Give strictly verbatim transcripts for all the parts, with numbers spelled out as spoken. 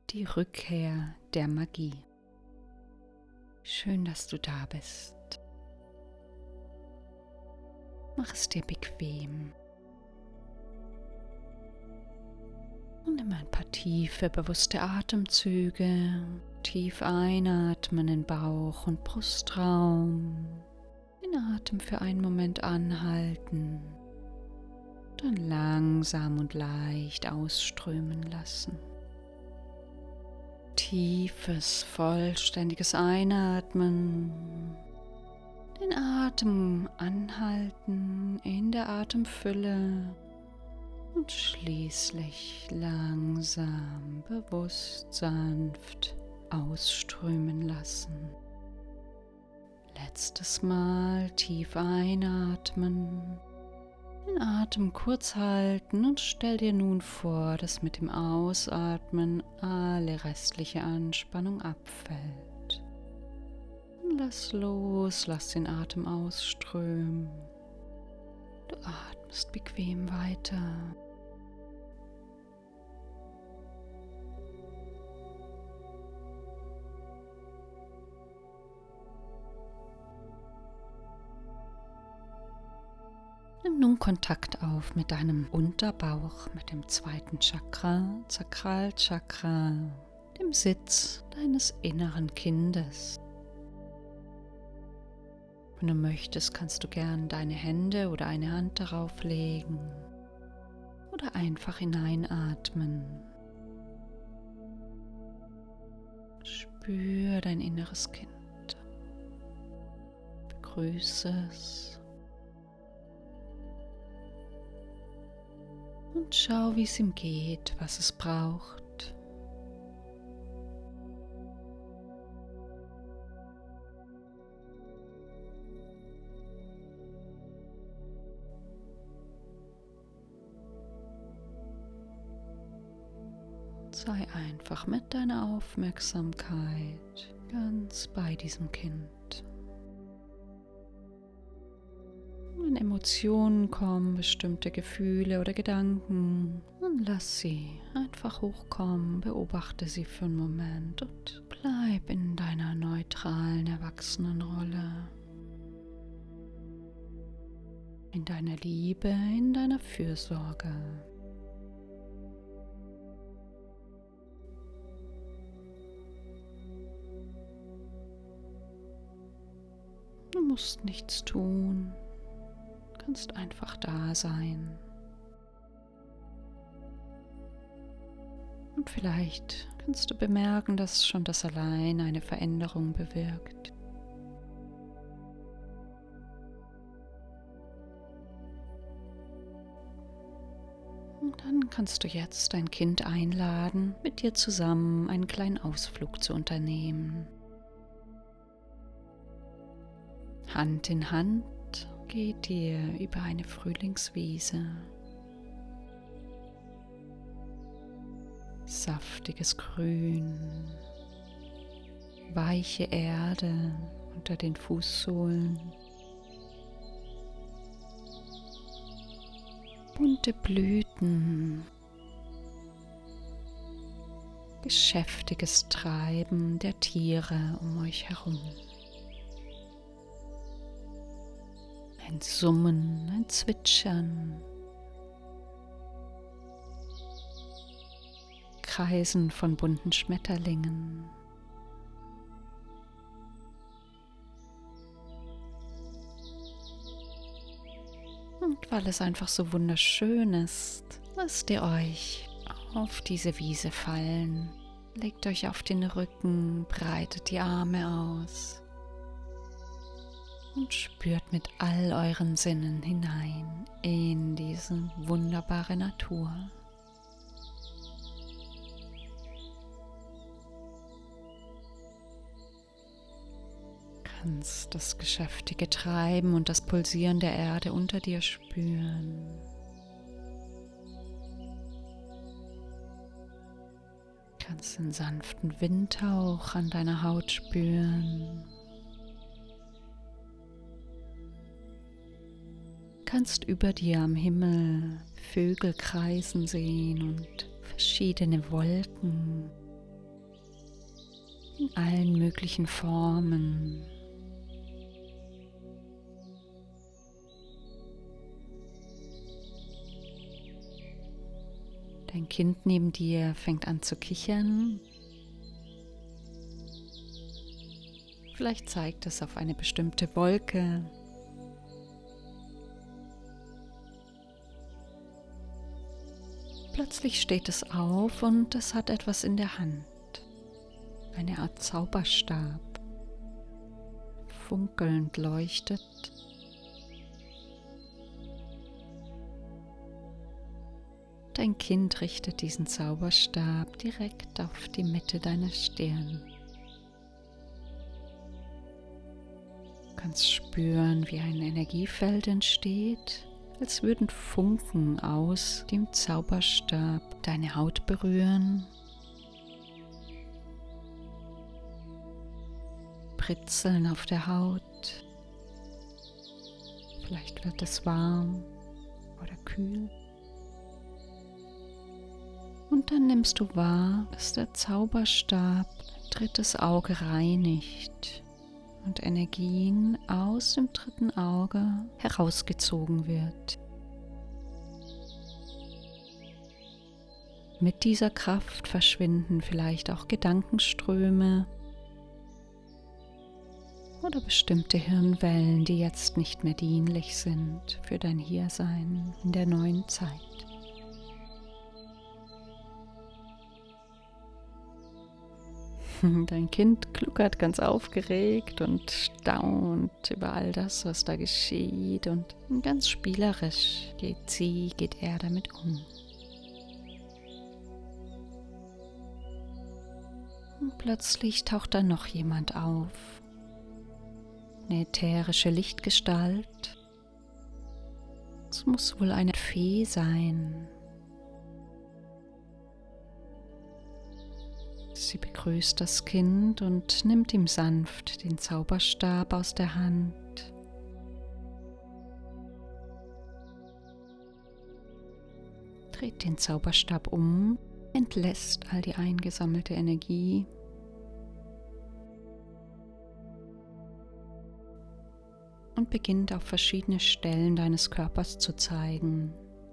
die Rückkehr der Magie. Schön, dass du da bist. Mach es dir bequem und nimm ein paar tiefe, bewusste Atemzüge. Tief einatmen in Bauch- und Brustraum. Den Atem für einen Moment anhalten. Dann langsam und leicht ausströmen lassen. Tiefes, vollständiges Einatmen. Den Atem anhalten in der Atemfülle und schließlich langsam, bewusst, sanft ausströmen lassen. Letztes Mal tief einatmen. Den Atem kurz halten und stell dir nun vor, dass mit dem Ausatmen alle restliche Anspannung abfällt. Und lass los, lass den Atem ausströmen. Du atmest bequem weiter. Nimm nun Kontakt auf mit deinem Unterbauch, mit dem zweiten Chakra, Sakralchakra, dem Sitz deines inneren Kindes. Wenn du möchtest, kannst du gern deine Hände oder eine Hand darauf legen oder einfach hineinatmen. Spür dein inneres Kind. Begrüße es. Und schau, wie es ihm geht, was es braucht. Sei einfach mit deiner Aufmerksamkeit ganz bei diesem Kind. Wenn Emotionen kommen, bestimmte Gefühle oder Gedanken, dann lass sie einfach hochkommen, beobachte sie für einen Moment und bleib in deiner neutralen Erwachsenenrolle. In deiner Liebe, in deiner Fürsorge. Du musst nichts tun. Du kannst einfach da sein. Und vielleicht kannst du bemerken, dass schon das allein eine Veränderung bewirkt. Und dann kannst du jetzt dein Kind einladen, mit dir zusammen einen kleinen Ausflug zu unternehmen. Hand in Hand geht ihr über eine Frühlingswiese. Saftiges Grün, weiche Erde unter den Fußsohlen, bunte Blüten, geschäftiges Treiben der Tiere um euch herum. Ein Summen, ein Zwitschern, Kreisen von bunten Schmetterlingen. Und weil es einfach so wunderschön ist, lasst ihr euch auf diese Wiese fallen. Legt euch auf den Rücken, breitet die Arme aus. Und spürt mit all euren Sinnen hinein in diese wunderbare Natur. Du kannst das geschäftige Treiben und das Pulsieren der Erde unter dir spüren. Du kannst den sanften Windhauch an deiner Haut spüren. Kannst über dir am Himmel Vögel kreisen sehen und verschiedene Wolken, in allen möglichen Formen. Dein Kind neben dir fängt an zu kichern. Vielleicht zeigt es auf eine bestimmte Wolke. Plötzlich steht es auf und es hat etwas in der Hand. Eine Art Zauberstab. Funkelnd leuchtet. Dein Kind richtet diesen Zauberstab direkt auf die Mitte deiner Stirn. Du kannst spüren, wie ein Energiefeld entsteht, als würden Funken aus dem Zauberstab deine Haut berühren, pritzeln auf der Haut. Vielleicht wird es warm oder kühl. Und dann nimmst du wahr, dass der Zauberstab dein drittes Auge reinigt und Energien aus dem dritten Auge herausgezogen wird. Mit dieser Kraft verschwinden vielleicht auch Gedankenströme oder bestimmte Hirnwellen, die jetzt nicht mehr dienlich sind für dein Hiersein in der neuen Zeit. Dein Kind gluckert ganz aufgeregt und staunt über all das, was da geschieht, und ganz spielerisch geht sie, geht er damit um. Und plötzlich taucht da noch jemand auf, eine ätherische Lichtgestalt. Es muss wohl eine Fee sein. Sie begrüßt das Kind und nimmt ihm sanft den Zauberstab aus der Hand. Dreht den Zauberstab um, entlässt all die eingesammelte Energie und beginnt auf verschiedene Stellen deines Körpers zu zeigen.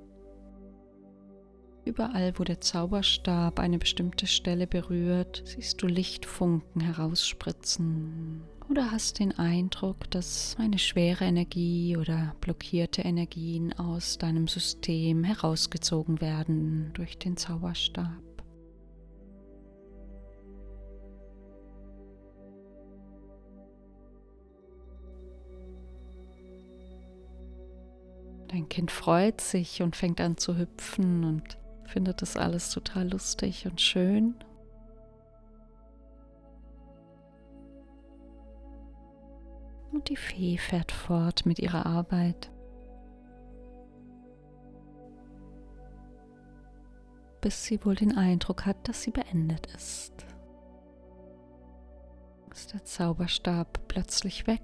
Überall, wo der Zauberstab eine bestimmte Stelle berührt, siehst du Lichtfunken herausspritzen oder hast den Eindruck, dass eine schwere Energie oder blockierte Energien aus deinem System herausgezogen werden durch den Zauberstab. Dein Kind freut sich und fängt an zu hüpfen und findet das alles total lustig und schön. Und die Fee fährt fort mit ihrer Arbeit, bis sie wohl den Eindruck hat, dass sie beendet ist. Ist der Zauberstab plötzlich weg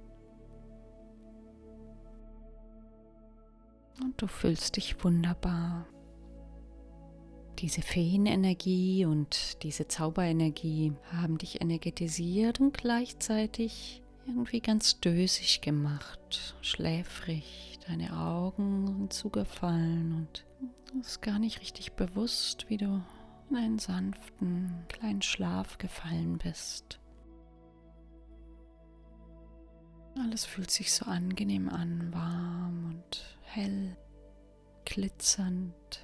und du fühlst dich wunderbar. Diese Feenenergie und diese Zauberenergie haben dich energetisiert und gleichzeitig irgendwie ganz dösig gemacht, schläfrig. Deine Augen sind zugefallen und du bist gar nicht richtig bewusst, wie du in einen sanften, kleinen Schlaf gefallen bist. Alles fühlt sich so angenehm an, warm und hell, glitzernd.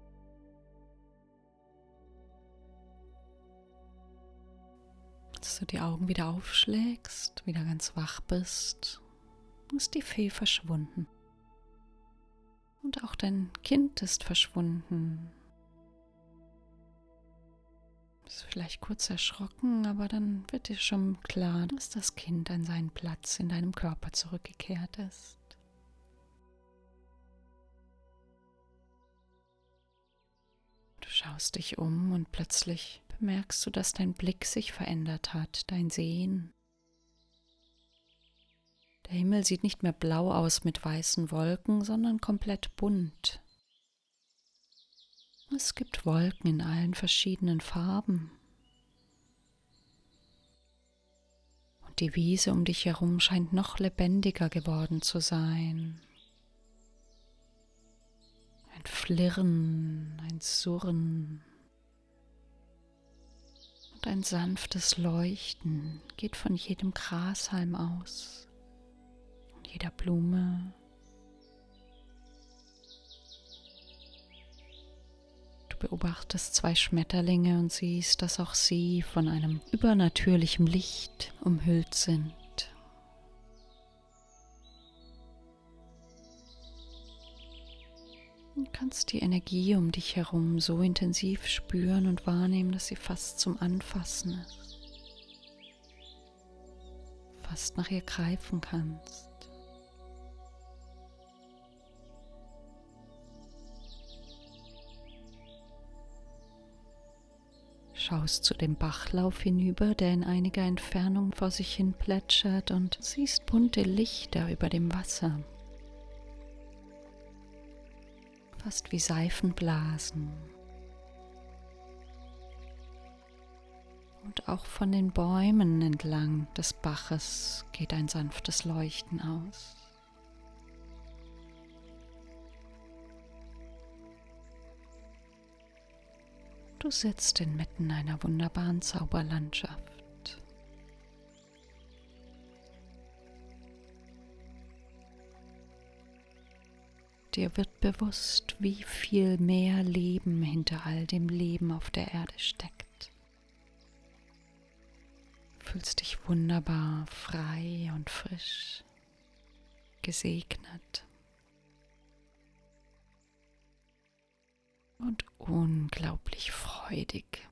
Als du die Augen wieder aufschlägst, wieder ganz wach bist, ist die Fee verschwunden. Und auch dein Kind ist verschwunden. Bist vielleicht kurz erschrocken, aber dann wird dir schon klar, dass das Kind an seinen Platz in deinem Körper zurückgekehrt ist. Du schaust dich um und plötzlich merkst du, dass dein Blick sich verändert hat, dein Sehen. Der Himmel sieht nicht mehr blau aus mit weißen Wolken, sondern komplett bunt. Es gibt Wolken in allen verschiedenen Farben. Und die Wiese um dich herum scheint noch lebendiger geworden zu sein. Ein Flirren, ein Surren und ein sanftes Leuchten geht von jedem Grashalm aus, jeder Blume. Du beobachtest zwei Schmetterlinge und siehst, dass auch sie von einem übernatürlichen Licht umhüllt sind. Du kannst die Energie um dich herum so intensiv spüren und wahrnehmen, dass sie fast zum Anfassen ist. Fast nach ihr greifen kannst. Schaust zu dem Bachlauf hinüber, der in einiger Entfernung vor sich hin plätschert, und siehst bunte Lichter über dem Wasser. Fast wie Seifenblasen. Und auch von den Bäumen entlang des Baches geht ein sanftes Leuchten aus. Du sitzt inmitten einer wunderbaren Zauberlandschaft. Dir wird bewusst, wie viel mehr Leben hinter all dem Leben auf der Erde steckt. Du fühlst dich wunderbar, frei und frisch, gesegnet und unglaublich freudig.